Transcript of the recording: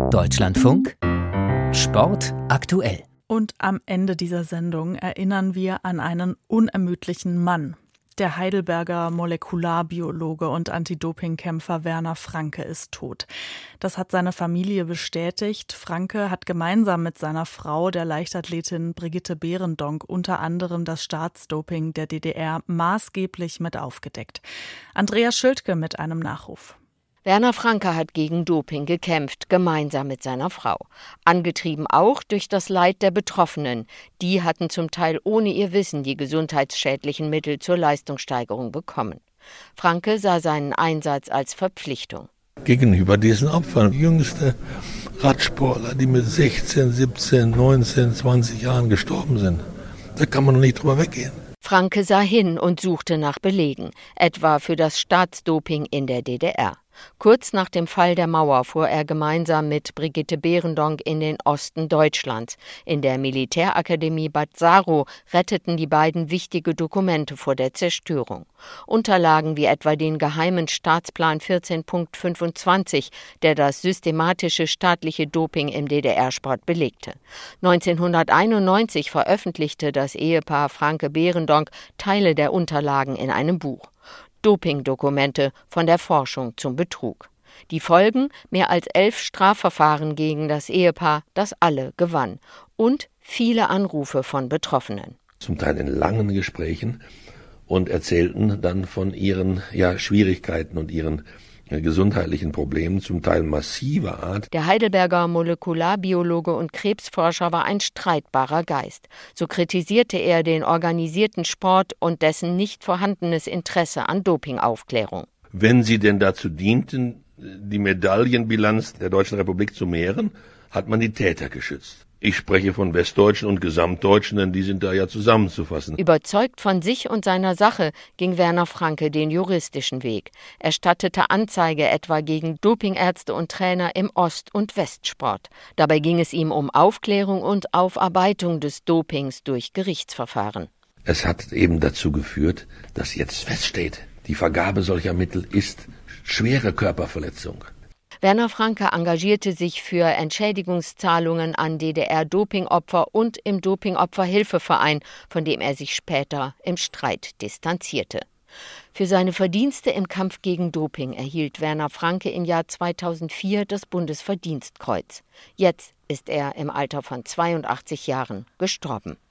Deutschlandfunk Sport aktuell. Und am Ende dieser Sendung erinnern wir an einen unermüdlichen Mann. Der Heidelberger Molekularbiologe und Anti-Doping-Kämpfer Werner Franke ist tot. Das hat seine Familie bestätigt. Franke hat gemeinsam mit seiner Frau, der Leichtathletin Brigitte Behrendonck, unter anderem das Staatsdoping der DDR maßgeblich mit aufgedeckt. Andreas Schildke mit einem Nachruf. Werner Franke hat gegen Doping gekämpft, gemeinsam mit seiner Frau. Angetrieben auch durch das Leid der Betroffenen. Die hatten zum Teil ohne ihr Wissen die gesundheitsschädlichen Mittel zur Leistungssteigerung bekommen. Franke sah seinen Einsatz als Verpflichtung. Gegenüber diesen Opfern, jüngste Radsportler, die mit 16, 17, 19, 20 Jahren gestorben sind, da kann man noch nicht drüber weggehen. Franke sah hin und suchte nach Belegen, etwa für das Staatsdoping in der DDR. Kurz nach dem Fall der Mauer fuhr er gemeinsam mit Brigitte Behrendonck in den Osten Deutschlands. In der Militärakademie Bad Saro retteten die beiden wichtige Dokumente vor der Zerstörung. Unterlagen wie etwa den geheimen Staatsplan 14.25, der das systematische staatliche Doping im DDR-Sport belegte. 1991 veröffentlichte das Ehepaar Franke-Behrendonck Teile der Unterlagen in einem Buch. Dopingdokumente von der Forschung zum Betrug. Die Folgen: mehr als 11 Strafverfahren gegen das Ehepaar, das alle gewann. Und viele Anrufe von Betroffenen. Zum Teil in langen Gesprächen und erzählten dann von ihren Schwierigkeiten und ihren gesundheitlichen Problemen, zum Teil massiver Art. Der Heidelberger Molekularbiologe und Krebsforscher war ein streitbarer Geist. So kritisierte er den organisierten Sport und dessen nicht vorhandenes Interesse an Dopingaufklärung. Wenn sie denn dazu dienten, die Medaillenbilanz der Deutschen Republik zu mehren, hat man die Täter geschützt. Ich spreche von Westdeutschen und Gesamtdeutschen, denn die sind da ja zusammenzufassen. Überzeugt von sich und seiner Sache ging Werner Franke den juristischen Weg. Er stattete Anzeige etwa gegen Dopingärzte und Trainer im Ost- und Westsport. Dabei ging es ihm um Aufklärung und Aufarbeitung des Dopings durch Gerichtsverfahren. Es hat eben dazu geführt, dass jetzt feststeht, die Vergabe solcher Mittel ist schwere Körperverletzung. Werner Franke engagierte sich für Entschädigungszahlungen an DDR-Dopingopfer und im Dopingopferhilfeverein, von dem er sich später im Streit distanzierte. Für seine Verdienste im Kampf gegen Doping erhielt Werner Franke im Jahr 2004 das Bundesverdienstkreuz. Jetzt ist er im Alter von 82 Jahren gestorben.